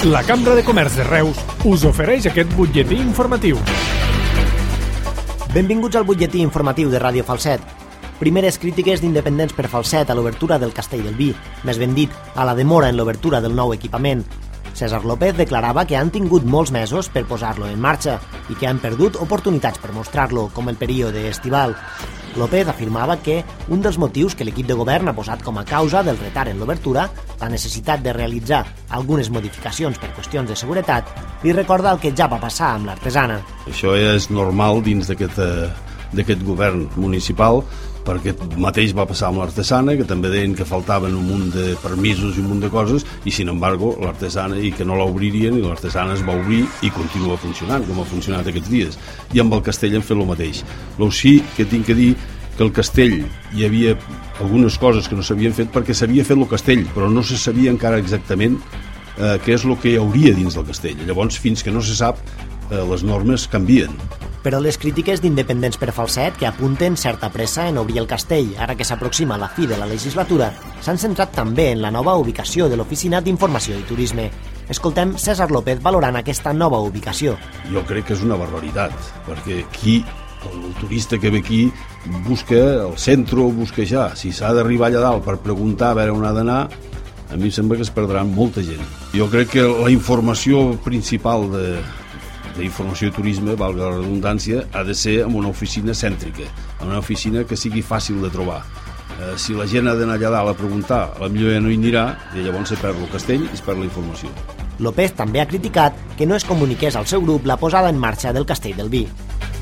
La Cambra de Comerç de Reus us ofereix aquest butlletí informatiu. Benvinguts al butlletí informatiu de Ràdio Falset. Primeres crítiques d'independents per Falset a l'obertura del Castell del Vi, més ben dit, a la demora en l'obertura del nou equipament. César López declarava que han tingut molts mesos per posar-lo en marxa i que han perdut oportunitats per mostrar-lo, com el període estival. López afirmava que un dels motius que l'equip de govern ha posat com a causa del retard en l'obertura, la necessitat de realitzar algunes modificacions per qüestions de seguretat, li recorda el que ja va passar amb l'Artesana. Això és normal dins d'aquest govern municipal, perquè mateix va passar amb l'Artesana, que també deien que faltaven un munt de permisos i un munt de coses, i sin embargo l'Artesana, i que no l'obririen, i l'Artesana es va obrir i continua funcionant, com ha funcionat aquests dies. I amb el Castell hem fet el mateix. Lo sí que tinc que dir que el Castell hi havia algunes coses que no s'havien fet perquè s'havia fet el Castell, però no se sabia encara exactament què és el que hi hauria dins del Castell. Llavors, fins que no se sap, les normes canvien. Però les crítiques d'independents per Falset, que apunten certa pressa en obrir el castell ara que s'aproxima la fi de la legislatura, s'han centrat també en la nova ubicació de l'Oficina d'Informació i Turisme. Escoltem César López valorant aquesta nova ubicació. Jo crec que és una barbaritat, perquè aquí, el turista que ve aquí, busca el centre o busca ja. Si s'ha d'arribar allà dalt per preguntar a veure on ha d'anar, a mi em sembla que es perdrà molta gent. Jo crec que la informació principal d'informació i turisme, valga la redundància, ha de ser en una oficina cèntrica, en una oficina que sigui fàcil de trobar. Si la gent ha d'anar allà dalt a preguntar, a la millor ja no hi anirà, i llavors se perd el castell i es perd la informació. López també ha criticat que no es comuniqués al seu grup la posada en marxa del Castell del Vi.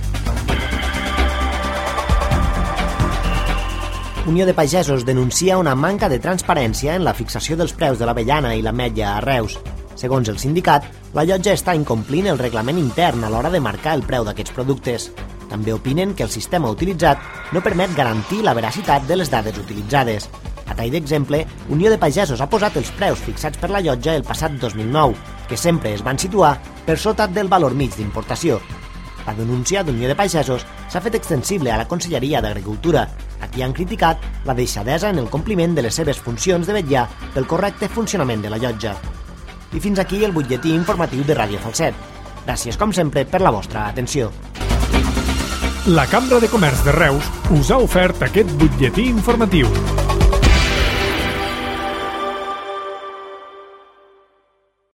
Unió de Pagesos denuncia una manca de transparència en la fixació dels preus de l'avellana i l'ametlla a Reus. Segons el sindicat, la llotja està incomplint el reglament intern a l'hora de marcar el preu d'aquests productes. També opinen que el sistema utilitzat no permet garantir la veracitat de les dades utilitzades. A tall d'exemple, Unió de Pagesos ha posat els preus fixats per la llotja el passat 2009, que sempre es van situar per sota del valor mig d'importació. La denúncia d'Unió de Pagesos s'ha fet extensible a la Conselleria d'Agricultura. Aquí han criticat la deixadesa en el compliment de les seves funcions de vetllar pel correcte funcionament de la llotja. I fins aquí el butlletí informatiu de Ràdio Falset. Gràcies, com sempre, per la vostra atenció. La Cambra de Comerç de Reus us ha ofert aquest butlletí informatiu.